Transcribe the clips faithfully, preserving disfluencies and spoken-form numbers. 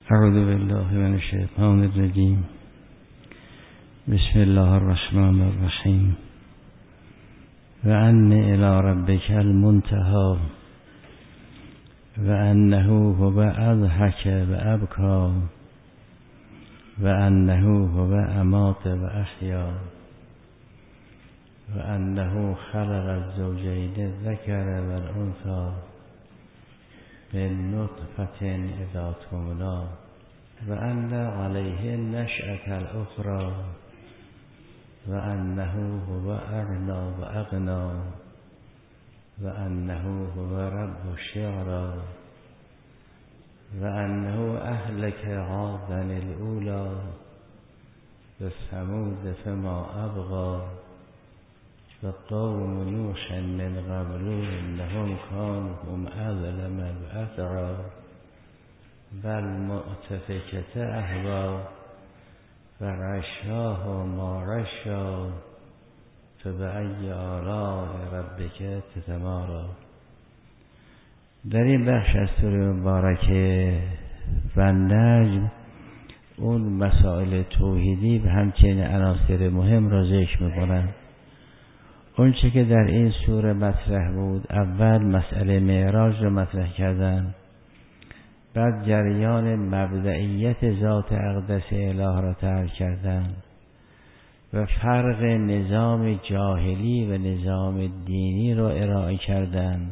اعوذ بالله من الشیطان الرجیم. بسم الله الرحمن الرحیم. و ان الی ربک المنتهی و انه هو اضحک و ابکی و انه هو امات و احیا و انه خلق الزوجین الذکر و الانثی من نطفة اذا تمنی و ان علیه النشأة الاخری و انه هو اغنی و اغنی و انه هو رب الشعرا و انه اهلک عادا الاولی و ثمود فما ابقی و قوم نوح من قبل انهم كانوا هم اظلم و اطغی و المؤتفکة اهوی و غشاها ما غشا فبأی آلاء ربک تتماری. در این بخش از سوره مبارکه و نجم اون مسائل توحیدی و همچنین عناصر مهم را ذکر می‌کنند. اون چه که در این سوره مطرح بود، اول مسئله معراج را مطرح کردن، بعد جریان مبدئیت ذات اقدس اله را تعریف کردن و فرق نظام جاهلی و نظام دینی را ارائه کردن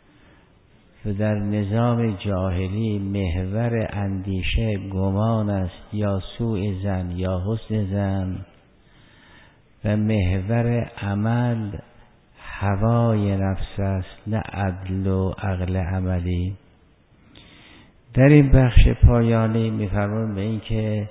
و در نظام جاهلی محور اندیشه گمان است یا سوء ظن یا حسن ظن و محور عمل هوای نفس است، نه عدل و عقل عملی. در این بخش پایانی می‌فرمایند به این که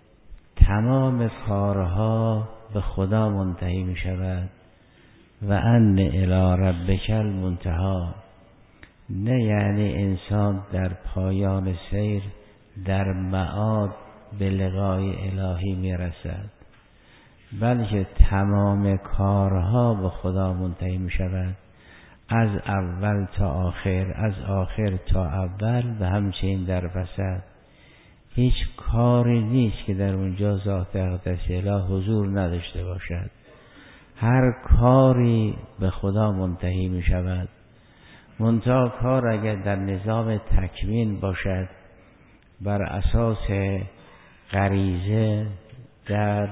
تمام کارها به خدا منتهی می‌شود و ان الی ربک المنتهی، نه یعنی انسان در پایان سیر در معاد به لقای الهی میرسد، بلکه تمام کارها به خدا منتهی می‌شود، از اول تا آخر، از آخر تا اول و همچنین در وسط. هیچ کاری نیست که در اونجا ذات اقدس اله حضور نداشته باشد. هر کاری به خدا منتهی می شود. منتها کار اگر در نظام تکوین باشد، بر اساس غریزه در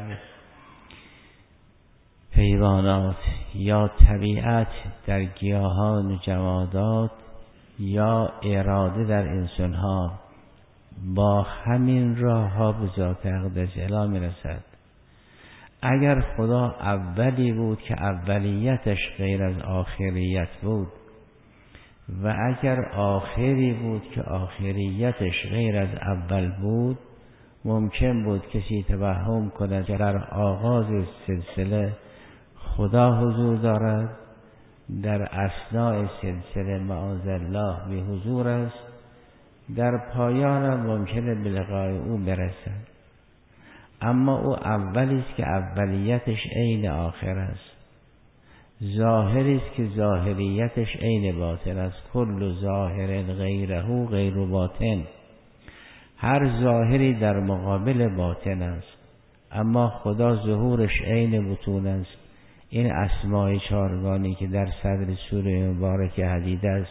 حیوانات یا طبیعت در گیاهان و جمادات یا اراده در انسانها، با همین راه ها به ذات اقدس اله می رسد. اگر خدا اولی بود که اولیتش غیر از آخریت بود و اگر آخری بود که آخریتش غیر از اول بود، ممکن بود کسی توهم کند که در آغاز سلسله خدا حضور دارد، در اثناء سلسله معاذالله بی حضور است، در پایان هم ممکنه به لقای او برسد. اما او اولی است که اولیتش عین آخر است، ظاهری است که ظاهریتش عین باطن است. کل ظاهر غیره غیر باطن، هر ظاهری در مقابل باطن است، اما خدا ظهورش عین بطون است. این اسماء چارگانی که در صدر سوره مبارکه حدید است،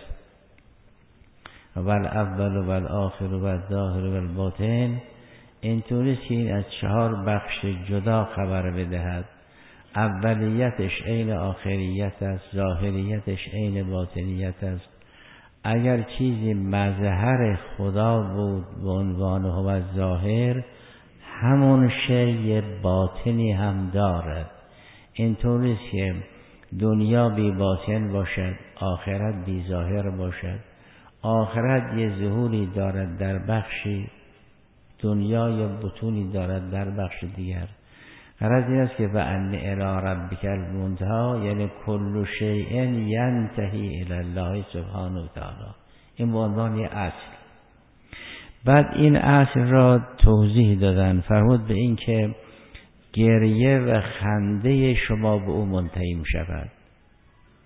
و الاول و الآخر و الظاهر و الباطن، اینطوری که این از چهار بخش جدا خبر بدهد. اولیتش عین آخریت است، ظاهریتش عین باطنیت است. اگر چیزی مظهر خدا بود به عنوان هو ظاهر، همون شی باطنی هم دارد. اینطوری که دنیا بی باطن باشد، آخرت بی ظاهر باشد. آخرت یه ظهوری دارد در بخشی، دنیا یا بطونی دارد در بخش دیگر. غرض این است که و ان الی ربک المنتهی، یعنی کل شیء ینتهی الی الله سبحانه و تعالی. این به عنوان یه اصل. بعد این اصل را توضیح دادن، فرمود به این که گریه و خنده شما به او منتهی می شود.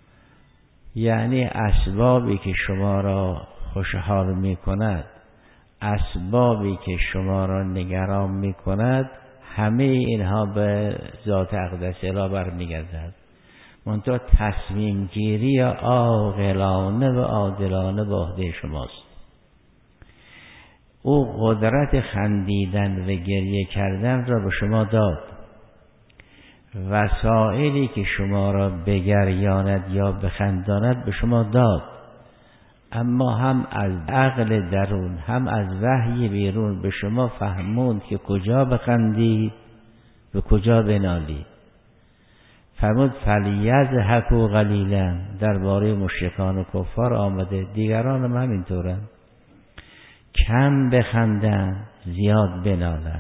یعنی اسبابی که شما را خوشحال می کند، اسبابی که شما را نگران می کند همه اینها به ذات اقدس اله برمیگردد. منتها تصمیم گیری عاقلانه و عادلانه به عهده شماست. او قدرت خندیدن و گریه کردن را به شما داد. وسائلی که شما را بگریاند یا بخنداند به شما داد، اما هم از عقل درون هم از وحی بیرون به شما فهموند که کجا بخندید و کجا بنالید. فرمود فلیضحکوا قلیلا، درباره مشرکان و کفار آمده، دیگران هم همینطورن، کم بخندن زیاد بنالن.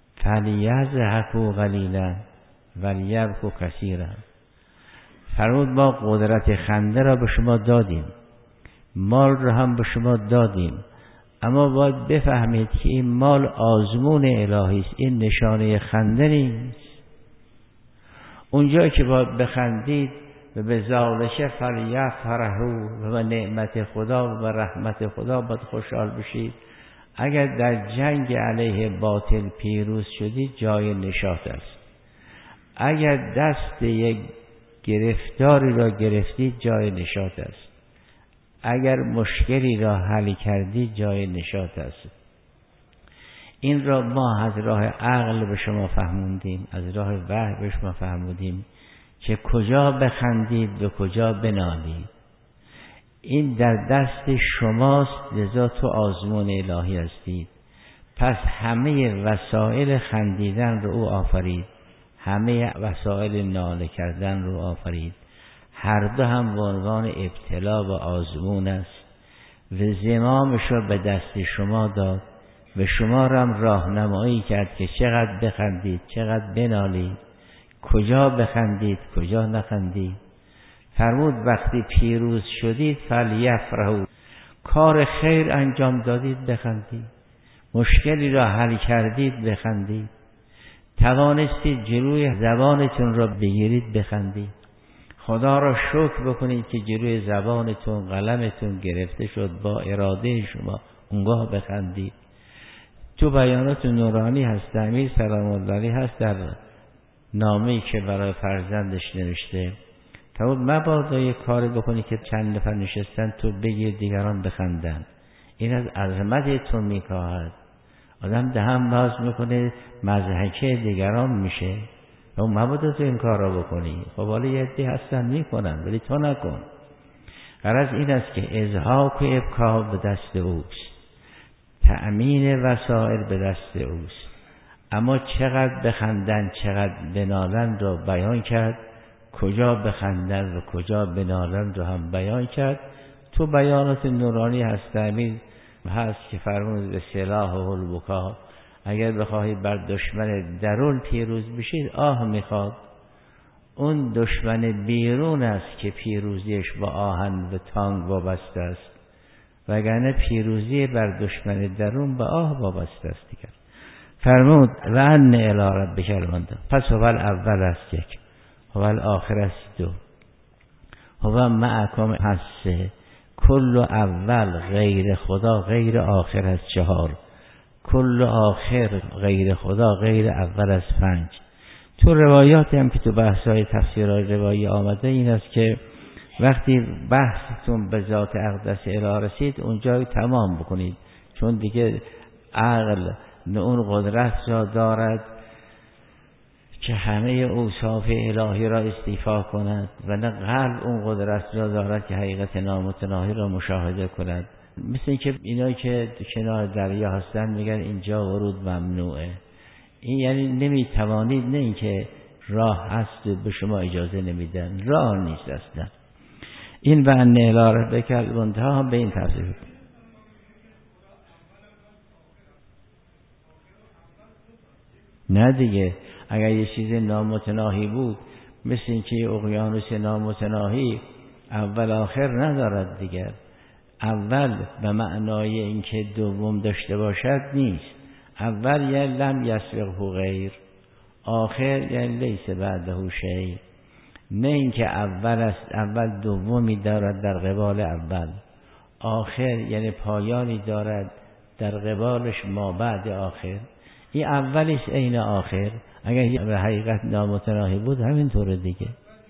فلیضحکوا قلیلا ولیبکوا کثیرا. فرمود ما قدرت خنده را به شما دادیم، مال را هم به شما دادیم، اما باید بفهمید که این مال آزمون الهی است، این نشانه خنده نیست. اونجایی که باید بخندید و به زالشه فلیفرحوا و به نعمت خدا و رحمت خدا باید خوشحال بشید. اگر در جنگ علیه باطل پیروز شدید جای نشاط است. اگر دست یک گرفتاری را گرفتید جای نشاط است. اگر مشکلی را حل کردید جای نشاط است. این را ما از راه عقل به شما فهموندیم، از راه وحی به شما فهمودیم که کجا بخندید و کجا بنالید. این در دست شماست، لذا تو آزمون الهی هستید. پس همه وسایل خندیدن رو او آفرید، همه وسایل ناله کردن رو آفرید. هر دو هم به عنوان ابتلا و آزمون است و زمامش رو به دست شما داد و شما را هم راهنمایی کرد که چقدر بخندید چقدر بنالید، کجا بخندید کجا نخندید. فرمود وقتی پیروز شدید فلیفرحوا، کار خیر انجام دادید بخندید، مشکلی را حل کردید بخندید، توانستید جلوی زبانتون را بگیرید بخندید. خدا را شکر بکنید که جلوی زبانتون قلمتون گرفته شد با اراده شما، اونگاه بخندید. تو بیانات نورانی هست، امیر سلام الله علیه هست در نامه‌ای که برای فرزندش نوشته، فرمود مبادا یک کاری بکنی که چند نفر نشستن تو بگیر دیگران بخندن، این از عظمت تو میکاهد. آدم دهن باز میکنه مضحکه دیگران میشه و مبادا تو این کار را بکنی. خب حالا یه عده‌ای هستن میکنن ولی تو نکن. غرض این است که ازهاق و ابکا به دست اوست، تأمین وسائل به دست اوست، اما چقدر بخندن چقدر بنالن رو بیان کرد، کجا بخندن و کجا بنالن رو هم بیان کرد. تو بیانات نورانی هست امیر هست که فرمود به سلاح و البکا، اگر بخواهید بر دشمن درون پیروز بشید آه میخواد. اون دشمن بیرون است که پیروزیش با آهن و تانگ وابسته است، وگرنه پیروزی بر دشمن درون با آه وابسته است دیگر. فرمود و ان الی ربک المنتهی، پس هو الاول است یک، هو الاخر است دو، هو معکم هست سه، کل اول غیر خدا غیر آخر است چهار، کل آخر غیر خدا غیر اول است پنج. تو روایات هم که تو بحث‌های تفسیرهای روایی آمده این است که وقتی بحثتون به ذات اقدس اله رسید اونجا تمام بکنید، چون دیگه عقل نه اون قدرت را دارد که همه اوصاف الهی را استیفا کند و نه قلب اون قدرت را دارد که حقیقت نامتناهی را مشاهده کند. مثل اینکه اینایی که کنار دریا هستن میگن اینجا ورود ممنوعه، این یعنی نمیتوانید، نه اینکه راه هست و به شما اجازه نمیدن، راه نیست اصلا. این و ان الی ربک المنتهی هم به این تفسیر. نه دیگه، اگر یه چیز نامتناهی بود مثل اینکه اقیانوس نامتناهی اول آخر ندارد دیگر، اول به معنای اینکه دوم داشته باشد نیست، اول یعنی لم یسبقه غیر، آخر یعنی لیس بعده شیء، نه اینکه اول است اول دومی دارد در قبال اول، آخر یعنی پایانی دارد در قبالش ما بعد آخر. این اولیش عین آخر. اگر به حقیقت نامتناهی بود همینطوره دیگه.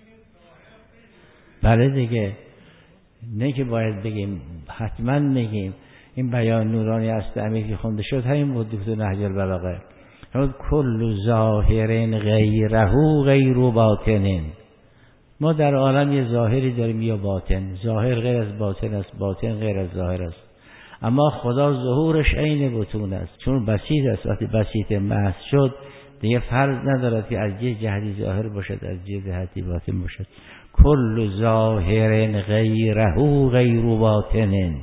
بله دیگه، نه که باید بگیم، حتما میگیم این بیان نورانی است امیر که خونده شد همین بود تو نهج البلاغه. کل ظاهر غیره غیر باطن. ما در عالم یه ظاهری داریم یا باطن. ظاهر غیر از باطن است، باطن غیر از ظاهر است. اما خدا ظهورش عین بطون است، چون بسیط است. وقتی بسیط محض شد دیگه فرض ندارد که از یه جهتی ظاهر باشد از یه جهتی باطن باشد. کل ظاهر غیره غیر باطن.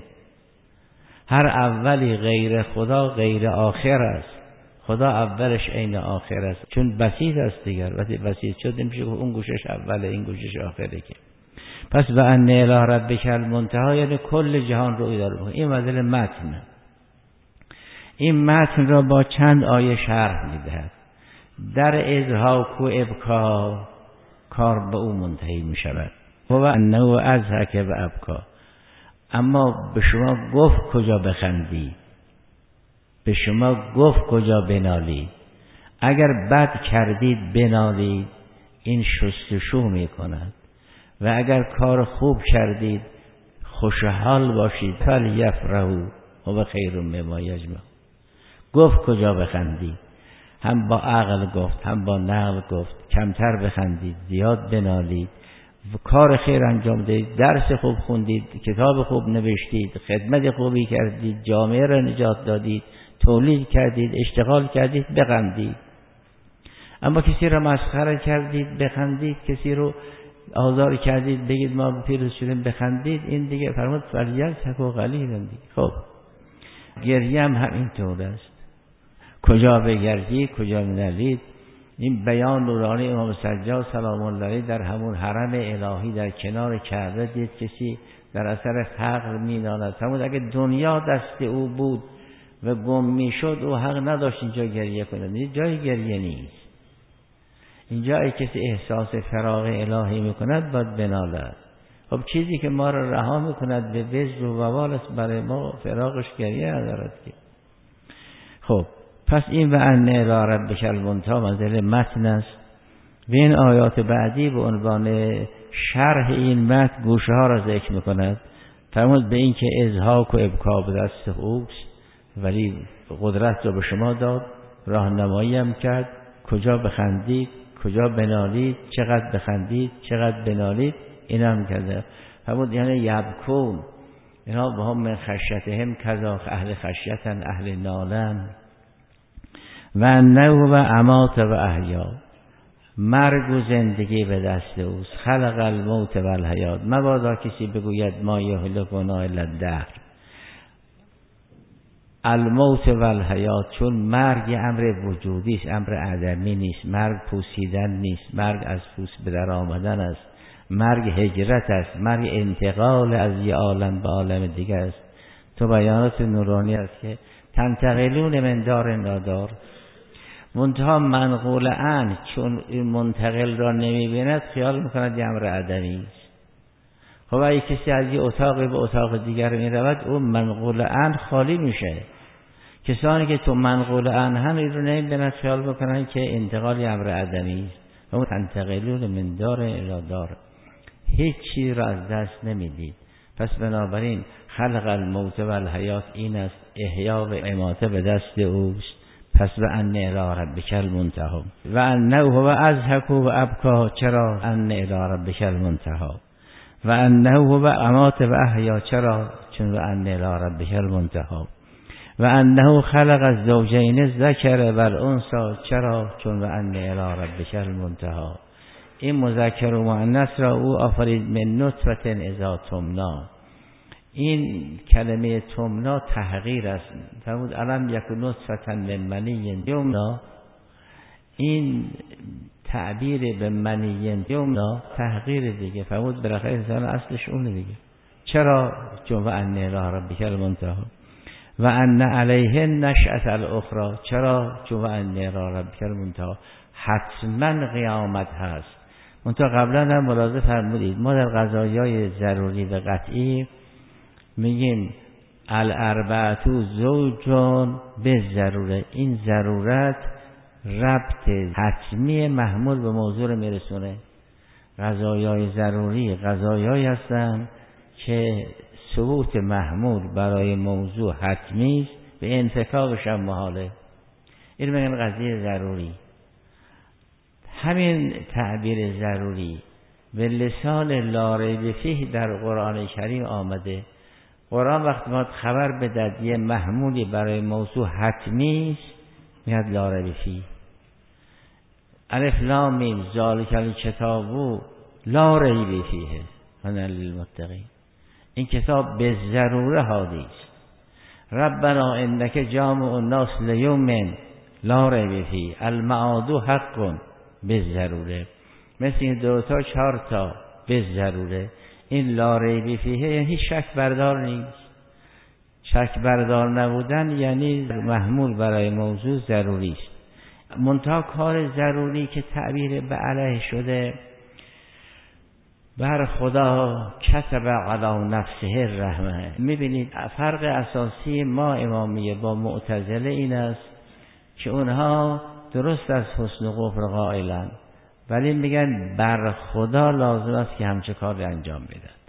هر اولی غیر خدا غیر آخر است. خدا اولش عین آخر است، چون بسیط است دیگر. وقتی بسیط شد نمیشه که اون گوشش اوله این گوشش آخره که. پس و ان الی ربک المنتهی یعنی کل جهان رو اداره کنه. این مدل متن. این متن را با چند آیه شرح میدهد. در اضحاک و ابکا کار به او منتهی می شود. و انه اضحک و ابکا. اما به شما گفت کجا بخندی، به شما گفت کجا بنالید. اگر بد کردید بنالید، این شستشو می کند. و اگر کار خوب کردید خوشحال باشید. فلیفرحوا هو خیر مما یجمعون. گفت کجا بخندید، هم با عقل گفت هم با نقل گفت. کمتر بخندید، زیاد بنالید، کار خیر انجام دهید، درس خوب خوندید، کتاب خوب نوشتید، خدمت خوبی کردید، جامعه را نجات دادید، تولید کردید، اشتغال کردید، بخندید. اما کسی را مسخره کردید بخندید، کسی رو آزار کردید بگید ما پیروز شدیم بخندید، این دیگه فرمود فلیضحکوا قلیلا دیگه. خب گریه هم همینطور است. کجا بگردید کجا بنالید. این بیان نورانی امام سجاد سلام الله علیه در همون حرم الهی در کنار کعبه دید کسی در اثر فقر مینالد. فرمود اگه دنیا دست او بود و گم میشد او حق نداشت اینجا گریه کنه. این جای گریه نیست. اینجا ای کسی احساس فراغ الهی میکند باید بنالد. خب چیزی که ما را رها میکند به وزر و وبال است، برای ما فراغش گریه ندارد که. خب پس این و ان الی ربک المنتهی منزل متن است. و این آیات بعدی به عنوان شرح این متن گوشه ها را ذکر میکند. فرمود به این که اضحاک و ابکا به دست اوست، ولی قدرت را به شما داد، راهنمایی هم کرد کجا بخندید کجا بنالید، چقدر بخندید چقدر بنالید، این هم کرده. فرمود یعنی یبکون اینا به هم من خشیتهم کذا اهل خشیتن اهل نالن. و انه و امات و احیا. مرگ و زندگی به دست اوست. خلق الموت و الحیات. مبادا کسی بگوید ما یهلکنا الا الدهر. الموت و الحیات، چون مرگ امر وجودی است، امر عدمی نیست. مرگ پوسیدن نیست، مرگ از پوست به در آمدن است. مرگ هجرت است، مرگ انتقال از یه عالم به عالم دیگر است. تو بیانات نورانی است که تنتقلون من دار نادار. منتها منقول عن، چون این منتقل را نمیبیند خیال میکند یه امر عدمی است. خب اگه کسی از یه اتاقی به اتاق دیگر میرود او منقول عن خالی میشه. کسانی که تو منقول عن هم این رو نمیبیند خیال میکنند که انتقال یه امر عدمی است. و تنتقلون من دار الی دار، هیچ چیز را از دست نمیدید. پس بنابراین خلق الموت و الحیات این است، احیا و اماته به دست اوست. پس و ان الی ربک المنتهی. و انه هو اضحک و ابکا. چرا ان الی ربک المنتهی؟ و انه هو امات و احیا. چرا؟ چون و ان الی ربک المنتهی. و انه خلق الزوجین الذکر و الانثی. چرا؟ چون و ان الی ربک المنتهی. این مذکر و مؤنث را او آفرید من نطفه اذا تمنا. این کلمه تمنا تحقیر است. فرمود علم یک نطفه من منی یمنا. این تعبیر به منی یمنا تحقیر دیگه. فرمود بالاخره انسان اصلش اونه دیگه. چرا؟ چون و ان الی ربک المنتهی. و ان علیه نشأة الاخری. چرا؟ چون و ان الی ربک المنتهی. حتما قیامت هست. منتها قبلا هم ملاحظه فرمودید ما در قضایای ضروری و قطعی میگیم الاربعه زوجون به ضروره. این ضرورت ربط حتمی محمول به موضوع رو میرسونه. قضایای ضروری قضایایی هستن که ثبوت محمول برای موضوع حتمی است، به انفکاکش هم محاله. این میگن قضیه ضروری. همین تعبیر ضروری به لسان لا ریب فیه در قرآن کریم آمده. قرآن وقتی ما خبر بدهد یه محمولی برای موضوع حتمی است میاد لا ریب فیه. الف لام میم ذالک الکتاب لا ریب فیه هدی للمتقین. این کتاب به ضروره هادی است. ربنا انک جامع الناس لیوم لا ریب فیه المعاد حق به ضروره. مثل این دو تا چهار تا به ضروره. این لا ریب فیه یعنی هیچ شک بردار نیست. شک بردار نبودن یعنی محمول برای موضوع ضروری است. منتها کار ضروری که تعبیر به علیه شده، بر خدا کتب علی نفسه الرحمه. میبینید فرق اساسی ما امامیه با معتزله این است که اونها درست از حسن غفر قائلن، ولی میگن بر خدا لازم است که همچه کاری انجام بدهد.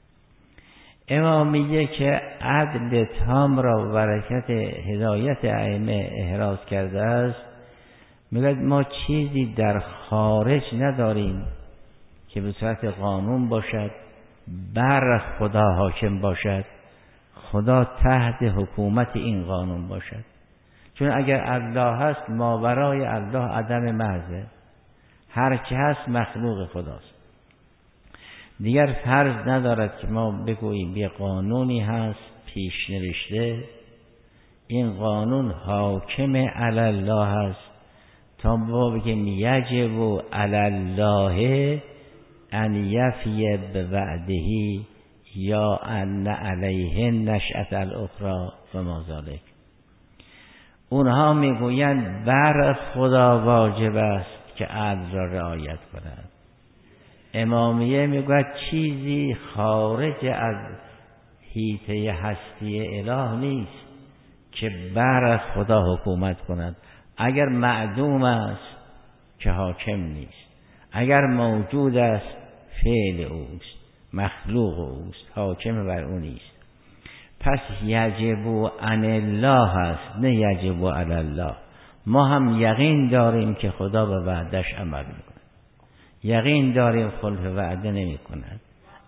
امامیه که عدل تام را و برکت هدایت ائمه احراز کرده است، میگه ما چیزی در خارج نداریم که به صورت قانون باشد بر خدا حاکم باشد، خدا تحت حکومت این قانون باشد. چون اگر الله هست ماورای الله عدم محضه، هر چه هست مخلوق خداست. دیگر فرض ندارد که ما بگوییم یه قانونی هست پیش نوشته، این قانون حاکم علی الله هست تا ما بگیم یجب علی الله ان یفی بوعده یا ان علیه نشأة الاخرى و ما ذلک. اونها میگویند بر خدا واجب است که عدل را رعایت کند. امامیه میگوید چیزی خارج از حیطه هستی اله نیست که بر خدا حکومت کند. اگر معدوم است که حاکم نیست، اگر موجود است فعل اوست، مخلوق اوست، حاکم بر او نیست. پس یجب عن الله است نه یجب علی الله. ما هم یقین داریم که خدا به وعدش عمل میکنه، یقین داریم خلف وعده نمی کند.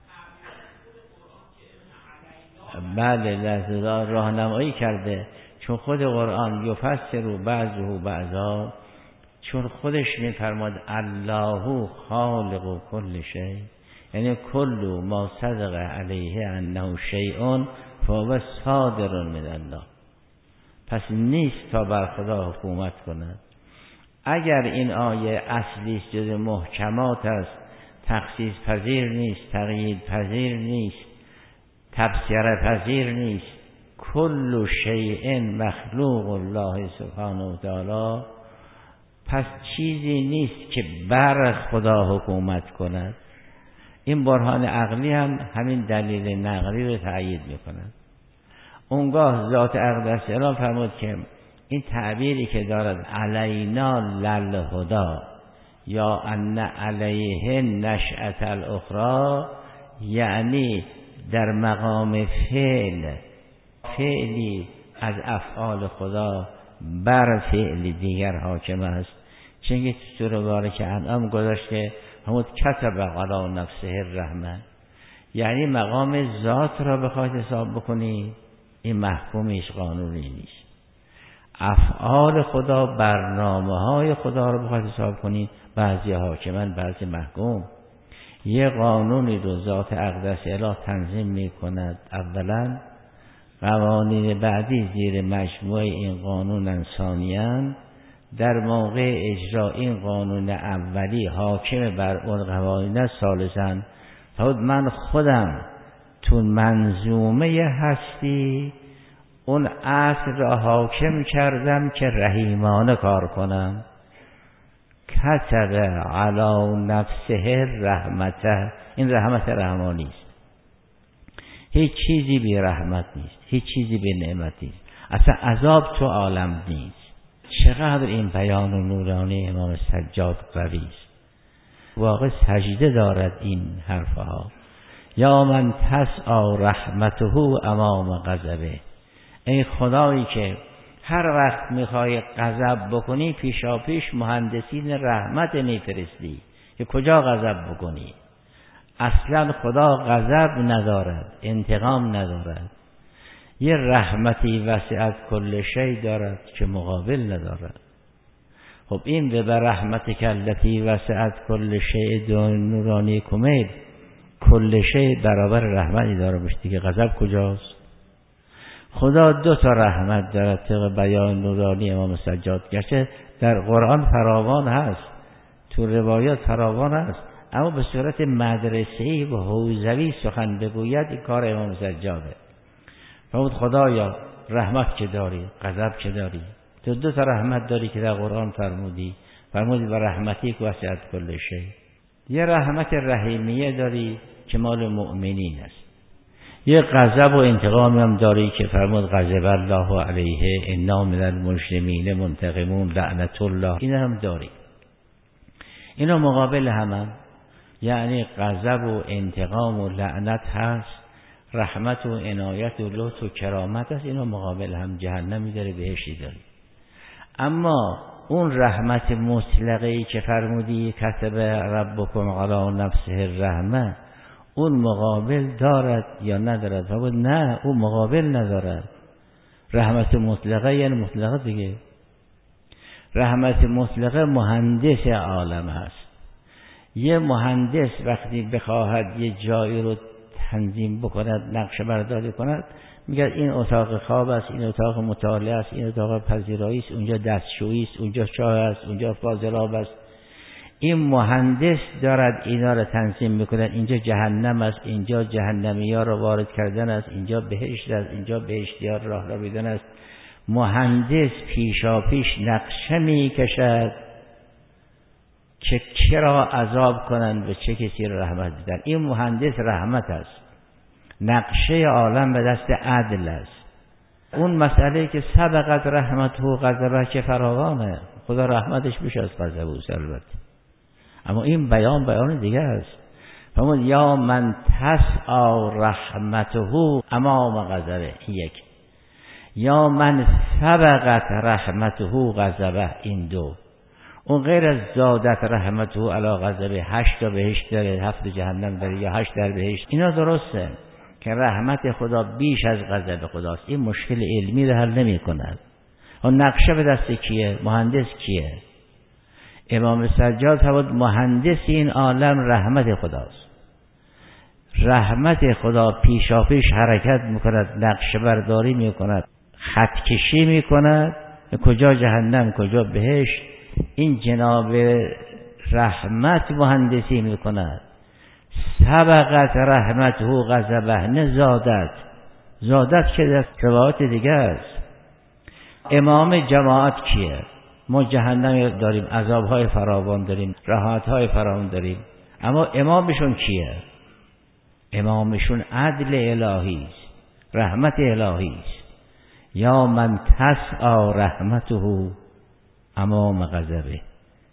بله لحظه راهنمایی کرده، چون خود قرآن یفسر بعضه بعضا، چون خودش میفرماد الله خالق کل شیء، یعنی کل ما صدق علیه انه شیء فهو صادر من الله. پس نیست تا بر خدا حکومت کند. اگر این آیه اصلی جز محکمات است، تخصیص پذیر نیست، تقیید پذیر نیست، تبصره پذیر نیست، کل شیء مخلوق الله سبحانه و تعالی، پس چیزی نیست که بر خدا حکومت کند. این برهان عقلی هم همین دلیل نقلی رو تأیید میکند. اونگاه ذات اقدس اعلام فرمود که این تعبیری که دارد علینا للهدا یا ان علیه نشأة الاخرى، یعنی در مقام فعل، فعلی از افعال خدا بر فعل دیگر حاکم است. چنگه سوره بارکه انعام گذاشته همون کتب علی نفسه الرحمه، یعنی مقام ذات را بخواید حساب بکنی این محکومیش قانونی نیست. افعال خدا، برنامه های خدا رو بخواید حساب کنی، بعضی حاکمن بعضی محکوم. یه قانونی رو ذات اقدس اله تنظیم می کند، اولا قوانین بعدی زیر مجموعه این قانون انسانیان، در موقع اجرا این قانون اولی حاکم بر اون قوانین ثالثاً. خود من خودم تو منظومه هستی اون اصل را حاکم کردم که رحیمانه کار کنم. کتب علی نفسه رحمته، این رحمت رحمانی است. هیچ چیزی بی رحمت نیست، هیچ چیزی بی نعمت نیست، اصلا عذاب تو عالم نیست. چقدر این بیان نورانی امام سجاد قوی است، واقع سجده دارد این حرفها. یا من تسعی رحمته امام غضبه، ای خدایی که هر وقت میخوای غضب بکنی پیشا پیش مهندسین رحمت میفرستی که کجا غضب بکنی. اصلا خدا غضب ندارد، انتقام ندارد، یه رحمتی وسعت کل شی دارد که مقابل ندارد. خب این به رحمت کلتی وسعت کل شی دون نورانی کمیل، کل شی برابر رحمتی داره باشه دیگه، غضب کجاست؟ خدا دو تا رحمت دارد طبق بیان نورانی امام سجاد، گرچه در قرآن فراوان هست، تو روایات فراوان هست، اما به صورت مدرسه‌ای و حوزوی سخن بگوید این کار امام سجاده. فرمود خدایا رحمت که داری، غضب که داری، تو دو تا رحمت داری که در قرآن فرمودی، فرمودی و رحمتی که وسعت کل شی. یه رحمت رحیمیه داری که مال مؤمنین است، یه غضب و انتقام هم داری که فرمود غضب الله علیه انا من المجرمین منتقمون لعنت الله، این هم داری. اینا مقابل هم, هم یعنی غضب و انتقام و لعنت هست، رحمت و عنایت و لطف و کرامت هست، اینا مقابل هم جهنمی داره، بهشتی داری. اما اون رحمت مطلقه‌ای که فرمودی کتب ربکم علی نفسه الرحمه، اون مقابل دارد یا ندارد؟ فرمود نه، اون مقابل ندارد. رحمت مطلقه یعنی مطلقه دیگه. رحمت مطلقه مهندس عالم هست. یه مهندس وقتی بخواهد یه جایی رو تنظیم بکند، نقشه برداری کند، میگه این اتاق خواب است، این اتاق مطالعه است، این اتاق پذیرایی است، اونجا دستشویی است، اونجا چاه است، اونجا فاضلاب است. این مهندس دارد اینا رو تنظیم میکند، اینجا جهنم است، اینجا جهنمی‌ها رو وارد کردن است، اینجا بهشت است، اینجا بهشتیان راه را بیدن است. مهندس پیشا پیش نقشه میکشد که چرا عذاب کنند و چه کسی را رحمت بدن. این مهندس رحمت است، نقشه عالم به دست عدل است. اون مسئله که سبقت رحمت و غضبه که فراوانه، خدا رحمتش بیش از غضب او البته، اما این بیان بیان دیگه است. فرمود یا من تسعی رحمته امام غضبه، یک. یا من سبقت رحمته غضبه، این دو. اون غیر از زادت رحمته علی غضبه، هشت تا بهشت داره، هفت جهنم داره، یا هشت در بهشت، اینا درسته که رحمت خدا بیش از غضب خداست. این مشکل علمی رو حل نمی کند. اون نقشه به دست کیه؟ مهندس کیه؟ امام سجاد فرمود مهندس این عالم رحمت خداست. رحمت خدا پیشا پیش حرکت میکند، نقشه برداری میکند، خط کشی میکند، کجا جهنم کجا بهشت. این جناب رحمت مهندسی میکند. سبقت رحمته غضبه، نه زادت. زادت که در روایات دیگه است. امام جماعت کیه؟ ما جهنم داریم، عذابهای فراوان داریم، راحتهای فراوان داریم، اما امامشون کیه؟ امامشون عدل الهی است، رحمت الهی است. یا من تسعی رحمته امام غضبه،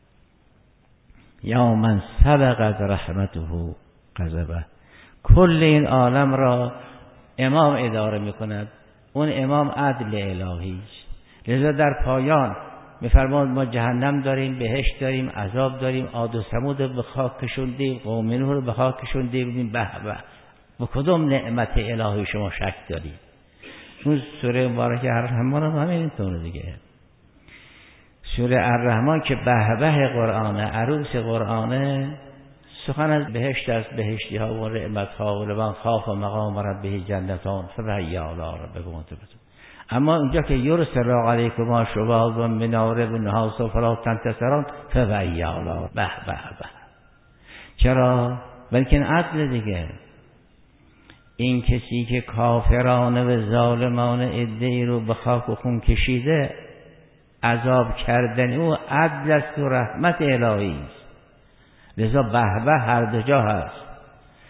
یا من سبقت رحمته غضبه. کل این عالم را امام اداره میکند، اون امام عدل الهی است. لذا در پایان میفرماد ما جهنم داریم، بهشت داریم، عذاب داریم، عاد و ثمود رو به خاک کشوندیم، قوم نوح رو به خاک کشوندیم، به به به کدوم نعمت الهی شما شک دارید؟ اون سوره مبارکه الرحمن هم همین طور دیگه. سوره الرحمن که به به قرآنه، عروس قرآنه، سخن از بهشت است، بهشتی ها و نعمت ها و لمن خاف مقام ربه جنتان فبأی آلاء ربکما تکذبان. اما اونجا که یرسل علیکما شواظ من نار و نحاس فلا تنتصران فبأی آلاء، به به به. چرا؟ بلکه عدل دیگه. این کسی که کافرانه و ظالمانه عده‌ای رو به خاک و خون کشیده، عذاب کردن او عدل است و رحمت الهی است. لذا به به هر دو جا هست.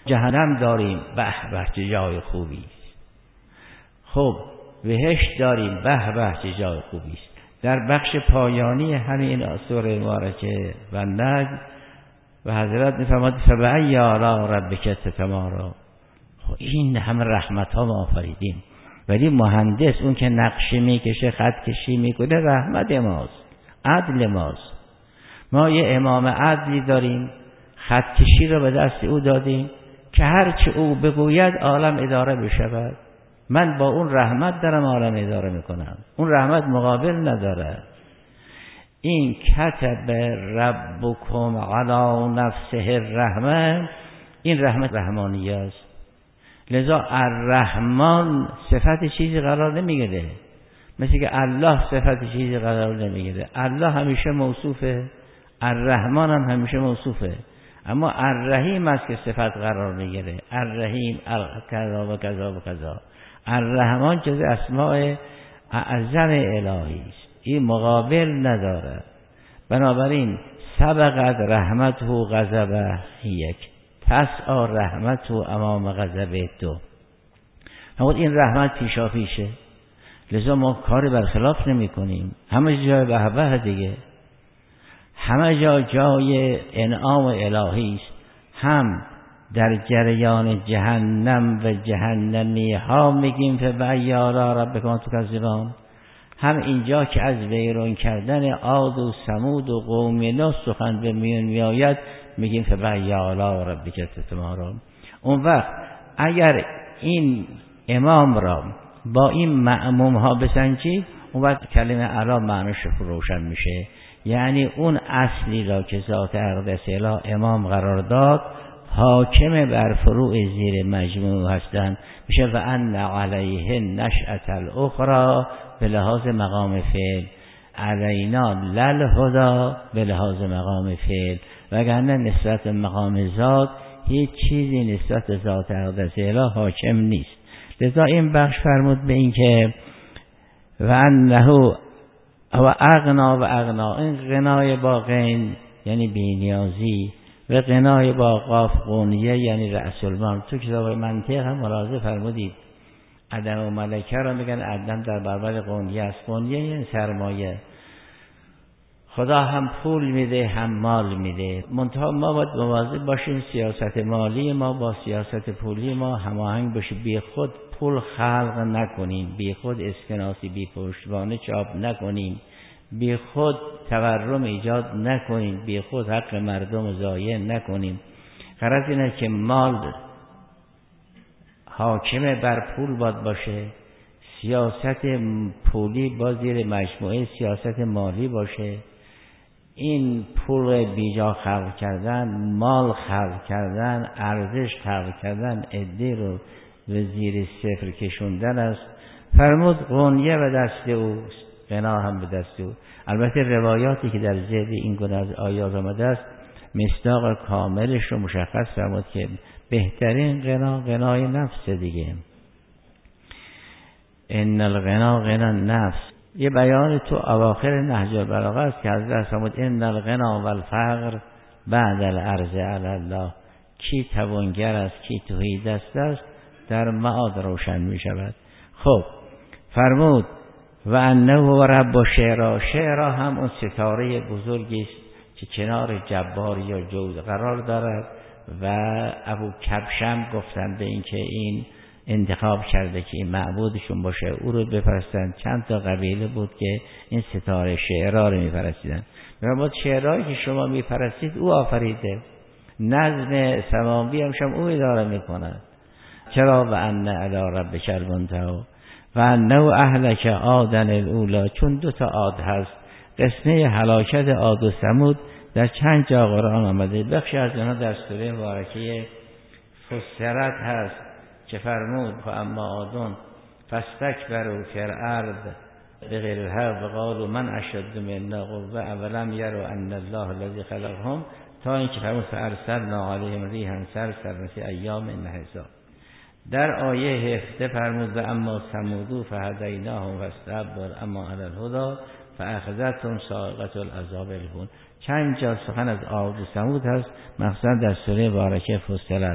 جهنم داریم، به به چه جای خوبی است. خب بهشت داریم، به به چه جای خوبی است. در بخش پایانی همین سوره مبارکه و نجم و حضرت می‌فرماد فبأی آلاء ربک تتماری. این همه رحمت ها ما آفریدیم، ولی مهندس اون که نقشه میکشه، خط کشی میکنه، رحمت ماست، عدل ماست. ما یه امام عدلی داریم، خط کشی رو به دست او دادیم که هرچی او بگوید عالم اداره بشود. من با اون رحمت دارم عالم اداره میکنم، اون رحمت مقابل نداره. این کتب ربکم علی نفسه الرحمه، این رحمت رحمانی است. لذا الرحمن صفت چیزی قرار نمیگیره، مثل که الله صفت چیزی قرار نمیگیره. الله همیشه موصوفه، الرحمن هم همیشه موصوفه، اما الرحیم است که صفت قرار میگیره. الرحیم کذا و کذا و کذا. الرحمن جز اسماء اعظم الهی است، این مقابل نداره. بنابراین سبقت رحمته غضبه یک، تسعی رحمته امام غضب دو. اما این رحمت پیشا پیشه، لذا ما کاری برخلاف نمی کنیم. همه جای به به دیگه، همه جا جای انعام الهی است. هم در جریان جهنم و جهنمی ها میگیم فبأی آلاء ربکما تکذبان، هم اینجا که از ویران کردن عاد و ثمود و قوم نوح سخن به میون میآید میگیم فبأی آلاء ربک تتماری. اون وقت اگر این امام را با این مأموم ها بسنجید، اون وقت کلمه اعلی معنیش روشن میشه. یعنی اون اصلی را که ذات اقدس اله امام قرار داد، حاکم بر فروع زیر مجموع هستند، میشه و ان علیه نشأة الاخرى به لحاظ مقام فعل، علینا للهدی به لحاظ مقام فعل، وگرنه نسبت مقام ذات هیچ چیزی نسبت ذات اقدس اله حاکم نیست. لذا این بخش فرمود به این که و انه و اغنا و اغنا، این غنای با غین یعنی بی‌نیازی و غنای با قاف قونیه یعنی رأس المال. تو کتاب منطق هم ملاحظه فرمودید عدم و ملکه را میگن عدم در برابر قونیه است. قونیه یعنی سرمایه. خدا هم پول میده هم مال میده، منتها ما باید مواظب باشیم سیاست مالی ما با سیاست پولی ما هماهنگ باشه. بی خود پول خلق نکنیم، بی خود اسکناسی بی پشتوانه چاپ نکنیم، بی خود تورم ایجاد نکنیم، بی خود حق مردم ضایع نکنیم. غرض اینه که مال حاکم بر پول باید باشه، سیاست پولی با زیر مجموعه سیاست مالی باشه. این پول بیجا خلق کردن، مال خلق کردن، ارزش خلق کردن، عده رو به زیر صفر کشوندن است. فرمود قونیه به دست اوست، غنا هم به دست او. البته روایاتی که در ذیل این گونه از آیات آمده است مصداق کاملش رو مشخص فرمود که بهترین غنا غنای نفس دیگه. ان الغنا غنا النفس. یه بیان تو اواخر نهج البلاغه است که حضرت فرمود ان الغنا و الفقر بعد العرض علی الله. کی توانگر است، کی تهیدست است، در معاد روشن می شود. خب فرمود و انه و رب شعرا. شعرا هم اون ستاره بزرگی است که کنار جبار یا جود قرار دارد و ابو کبشم گفتن به این که این انتخاب کرده که این معبودشون باشه، او رو بپرستن. چند تا قبیله بود که این ستاره شعرا رو میپرستیدن. میگم شعرهایی که شما میپرستید او آفریده، نظم سماوی هم شما او اداره میکند. چرا و ان الی ربک المنتهی و انه اهلک عادن الاولی. چون دو تا عاد هست، قسمه هلاکت عاد و ثمود در چند جا قرآن آمده. بخشی از اینا در سوره مبارکه فصلت هست که فرمود و اما عادون فاستکبروا فی الارض بغیر الحق و قالوا من اشد منا قوة اولم یروا ان الله الذی خلقهم، تا اینکه فرمود فارسلنا علیهم ریحا صرصرا فی ایام نحسا. در آیه هفده فرمود و اما ثمود فهدیناهم فاستحبوا اما علی الهدی فاخذتهم صاعقة العذاب الهون. چند جا سخن از عاد و ثمود هست، مخصوصا در سوره مبارکه فصلت.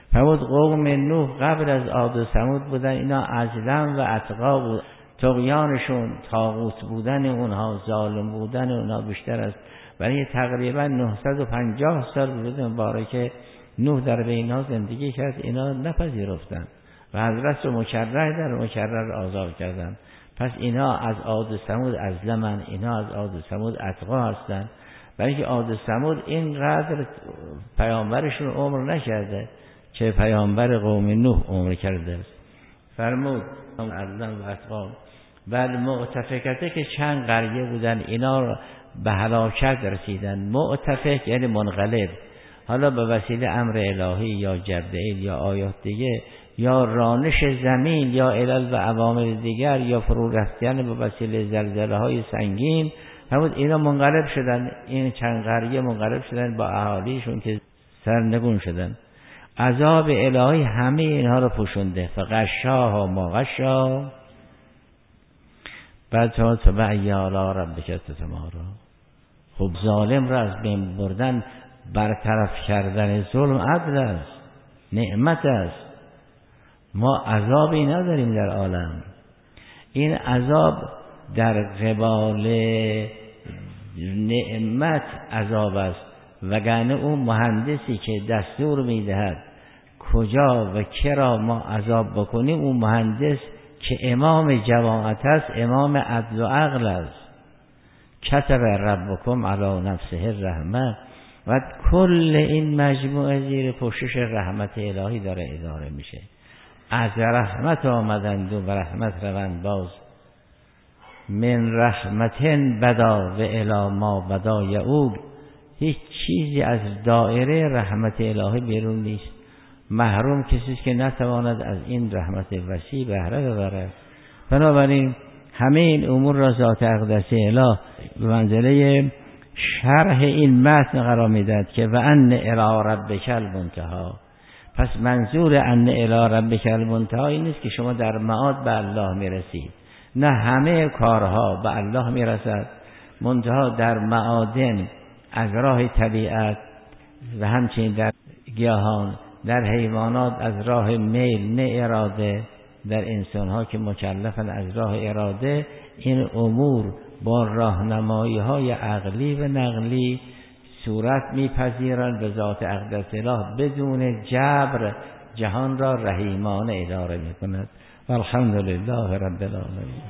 فرمود قوم نوح قبل از عاد و ثمود بودن، اینا ازلم و اتقا بود، طغیانشون، طاغوت بودن اونها، ظالم بودن اونها بیشتر است. برای تقریبا نهصد و پنجاه سال وجود مبارک نوح در بینها زندگی کرد، اینا نپذیرفتن و حضرت رو مکرر در مکرر آزاد کردن. پس اینا از عاد و ثمود ازلمن، اینا از عاد و ثمود اتقا هستن. برای اینکه عاد و ثمود اینقدر پیامبرشون عمر نکرده که پیامبر قوم نوح عمر کرده است. فرمود ازلم و اتقا و معتفکته که چند قریه بودن، اینا به هلاکت رسیدن. معتفک یعنی منقلب، حالا به وسیله امر الهی یا جبرئیل یا آیات دیگه یا رانش زمین یا علل و عوامل دیگر یا فرو رفتن به وسیله زلزله های سنگین، همون اینا منقلب شدن. این چند قریه منقلب شدن با اهالیشون که سرنگون شدن. عذاب الهی همه اینها رو پوشونده. فغشاها و ما غشا. بعد تا تبعی علی ربک تتمارا. خب ظالم را از بین بردن، برطرف کردن ظلم عدل است، نعمت است. ما عذابی نداریم در عالم. این عذاب در قبال نعمت عذاب است. وگرنه اون مهندسی که دستور میدهد کجا و کرا ما عذاب بکنیم، اون مهندس که امام جماعت است، امام عدل و عقل است. کتب ربکم علی نفسه الرحمه. و کل این مجموعه زیر پوشش رحمت الهی داره اداره میشه. از رحمت آمدند و رحمت روند باز. من رحمتن بدا و الی ما بدا یعود. هیچ چیزی از دایره رحمت الهی بیرون نیست. محروم کسی که نتواند از این رحمت وسیع بهره ببرد. بنابراین همه این امور را ذات اقدسی اله به منزله شرح این متن قرار میدهد که و ان الی ربک المنتهی. پس منظور ان الی ربک المنتهی این نیست که شما در معاد به الله میرسید، نه، همه کارها به الله میرسد. منتها در معادن از راه طبیعت و همچنین در گیاهان، در حیوانات از راه میل نه اراده، در انسانها که مکلفن از راه اراده، این امور با راهنمایی های عقلی و نقلی صورت میپذیرند به ذات اقدس اله بدون جبر جهان را رحیمانه اداره میکند. والحمدلله رب العالمین.